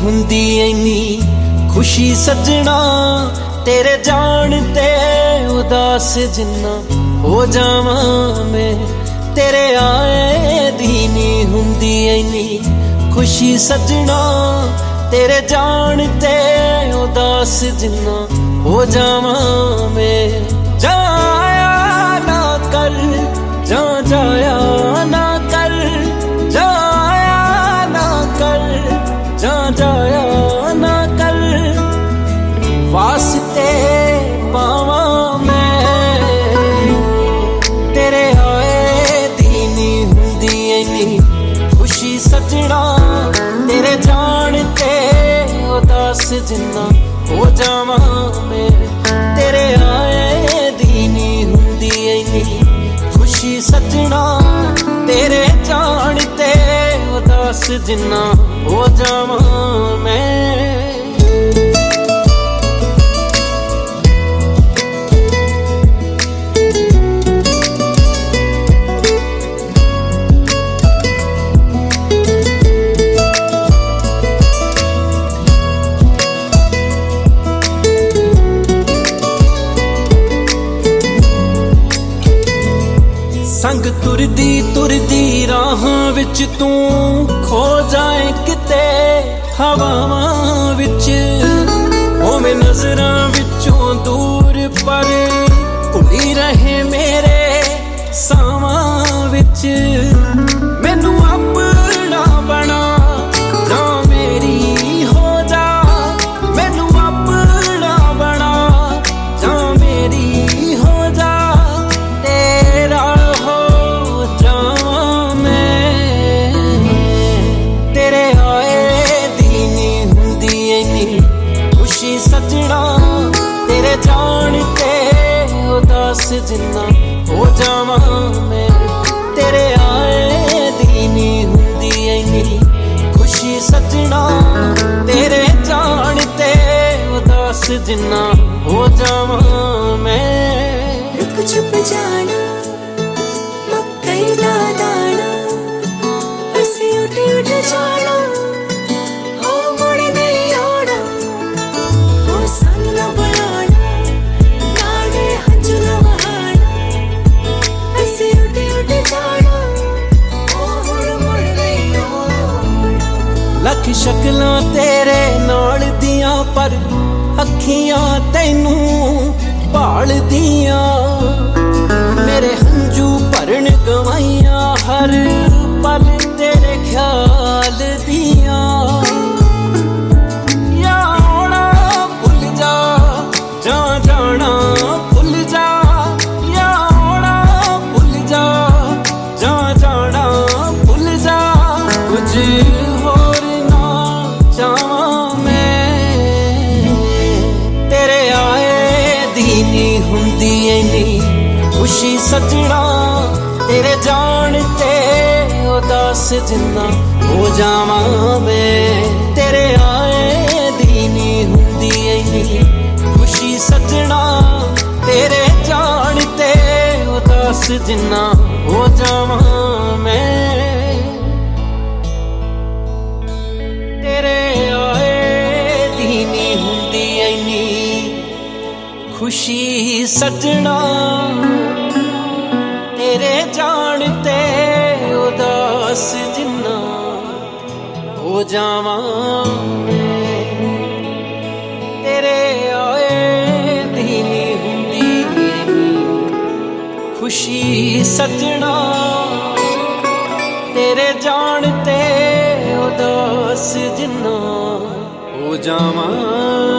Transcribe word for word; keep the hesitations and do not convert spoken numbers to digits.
हुंदी इन्नी खुशी सजना तेरे जान ते उदास जिन्ना हो जावां मैं तेरे आए दी नी हुंदी इन्नी खुशी सजना तेरे जान ते उदास जिन्ना हो जावां मैं जाया ना कर जा जाया ना कर जाया ना कर जा जाया ना कर वास्ते पावा मैं तेरे आए दी नी हुंदी इन्नी खुशी सजना तेरे जान ते उदास जिन्ना हो जावां मैं तेरे आए दी नी हुंदी इन्नी खुशी सजना तेरे जान ते उदास जिन्ना हो जावां मैं संग तुरदी तुरदी राहां विच तू खो जाए किते हवावां विच ओवें नजरां विचों दूर पर घुली रहे मेरे सावां विच मैनू अपना बना ना मेरी हो जा मैनू अपना बना जा मेरी हो जा तेरा सजना तेरे जान ते उदास जिन्ना हो जावां मैं तेरे आए दी नी हुंदी इन्नी खुशी सजना तेरे जान ते उदास जिन्ना हो जावां मैं रुक छुप जाना मक्कई दा दाना असी उठ उठ जाना लख शक्लां तेरे नाल दियां पर अखियां तैनू भाल दियां मेरे हंजू भरन गवाइयां हर पल तेरे ख्याल दियां या आउणा भुल जा जा जाना भुल जा या आउणा भुल जा जा जाना भुल जा कुछ होर ना चाहां मैं तेरे आए दी नी हुंदी इन्नी खुशी सजना तेरे जान ते उदास जिन्ना हो जावां मैं तेरे आए दी नी हुंदी इन्नी खुशी सजना तेरे जान ते उदास जिन्ना हो जावां मैं तेरे आए दी नी हुंदी इन्नी खुशी सजना तेरे जान ते उदास जिन्ना हो जावां मैं तेरे आए दी नी हुंदी खुशी सजना तेरे जान ते उदास जिन्ना हो जावां।